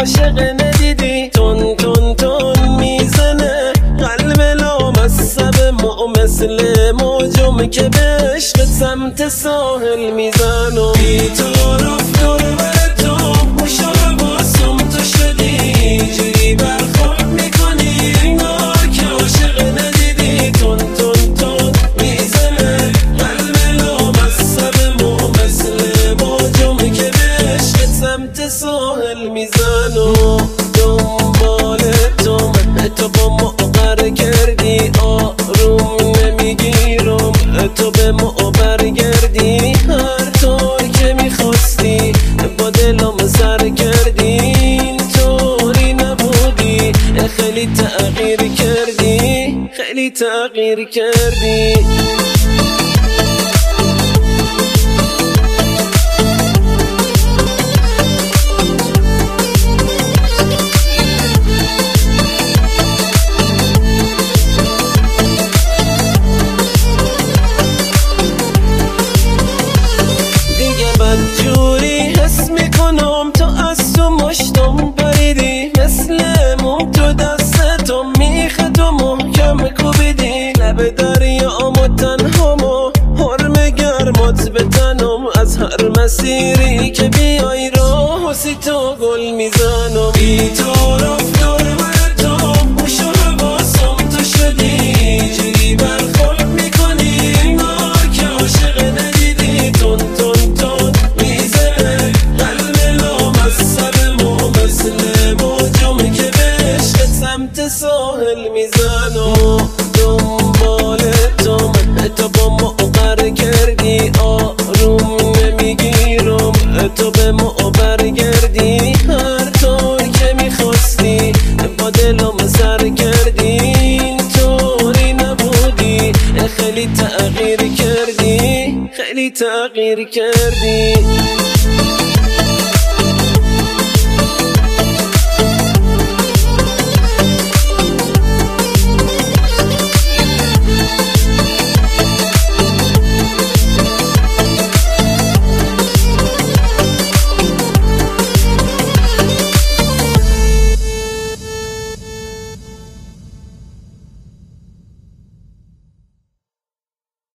عاشق ندیدی. تون تون تون میزنه قلب لامصب مو مثل موجم که به عشق سمت ساحل میزنم. بی تو رفتار بر تو مشاباسم تو شدی، جوری برخورد میکنی انگار که عاشق ندیدی. تون تون تون میزنه قلب لامصب مو مثل موجم که به عشق سمت ساحل میزنم. دنبال تو با مقر کردی، آروم نمیگیرم تو به ما برگردی. هر طور که میخواستی با دلم سر کردی، اینطوری نبودی. خیلی تغییر کردی، خیلی تغییر کردی. جوری حس میکنم تو از تو مشتم بریدی، مثل موم تو دستتم میخه تو محکم کوبیدی. لب دریامو تنهامو حرم گرمات بتنم، از هر مسیری که بیای راه سی تو گل میزنم. بی تو رفتار بر تو مشاباسم تو شدی، جوری برخورد میکنی انگار که عاشق ندیدی. تون تون تون میزنه قلب لامصب مو مثل موجم که به عشق سمت ساحل میزنم. دنبال تو با مقر کردی، آروم نمیگیرم تو به ما برگردی. هر طور که میخواستی با دلم سر کردی، اینطوری نبودی. خیلی تغییر کردی، خیلی تغییر کردی.